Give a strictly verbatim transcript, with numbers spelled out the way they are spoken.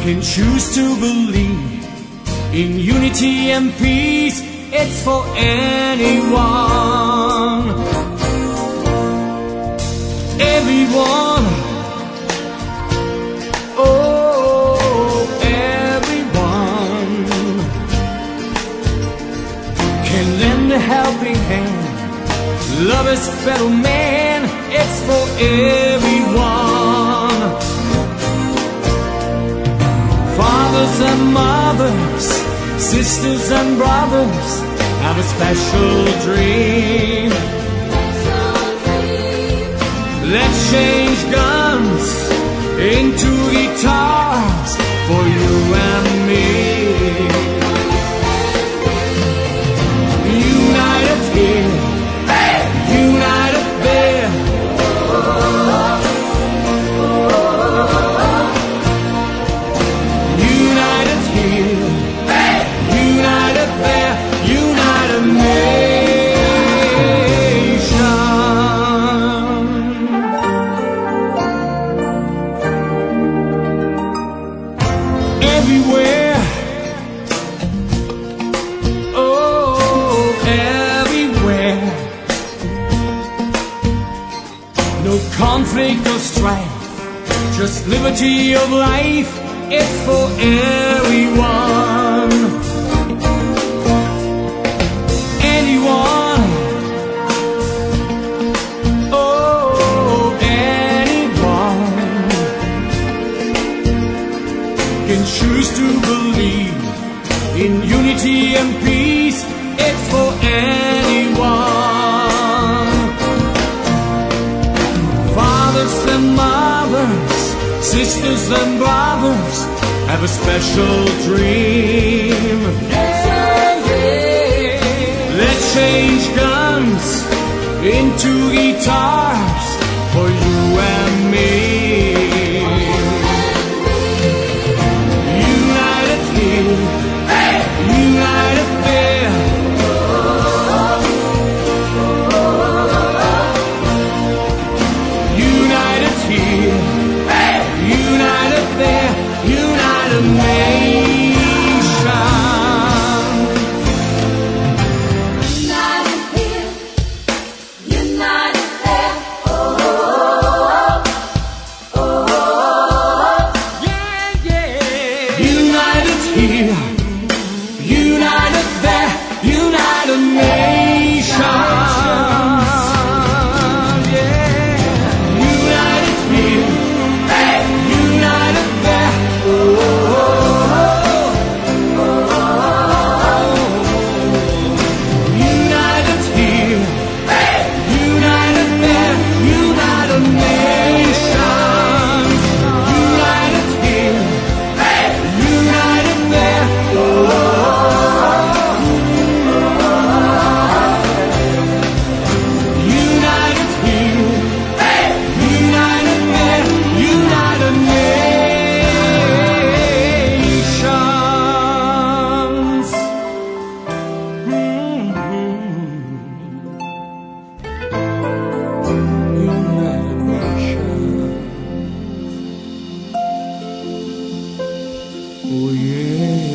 can choose to believe in unity and peace. It's for anyone, everyone. Oh, everyone can lend a helping hand. Love is fellow man. It's for everyone. Fathers and mothers, sisters and brothers have a special dream. Let's change guns into guitars for you and me. United here, united there. United here, united there, united nation. Everywhere, oh, everywhere. No conflict or strife, just liberty of life. It's for everyone, anyone. Oh, anyone can choose to believe in unity and peace. It's for anyone. Fathers and mothers, sisters and brothers have a special dream. Yeah, yeah. Let's change guns into guitars for you and me. United here, united there. United here, united there, united nation. United here, united there. Oh, oh, oh, Yeah, yeah. United here, united there, united nation. Yeah. United here, united there. United here, united there, united nations. United here, united there. United here, united there, united nations. United nations. Oh yeah.